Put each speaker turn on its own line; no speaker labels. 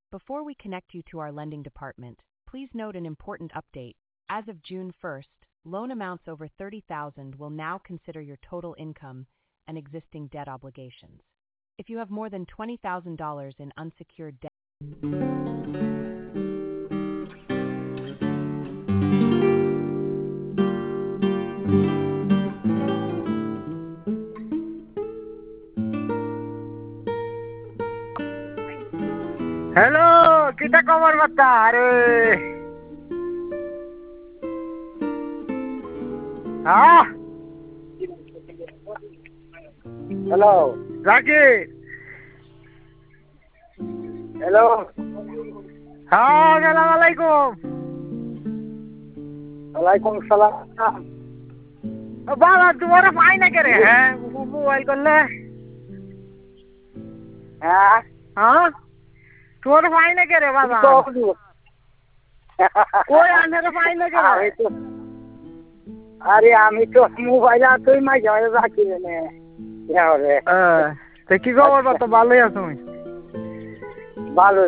Before we connect you to our lending department, please note an important update. As of June 1st, loan amounts over $30,000 will now consider your total income and existing debt obligations. If you have more than $20,000 in unsecured debt,
Hello, kita kabar bata are. Ah. Hello, Zaki. Hello. हाँ सलाम अलैकुम. वालेकुम सलाम. बाबा तुम्हारा fine ना करे हैं mobile कर ले. हाँ हाँ तुम्हारा फाइन ना करे बाबा. कोई आने का फाइन ना करे. अरे आमी तो मोबाइल तो ही मैं जाने जाके ने यार. तो की खबर बता बाले है तुम्हें. बालो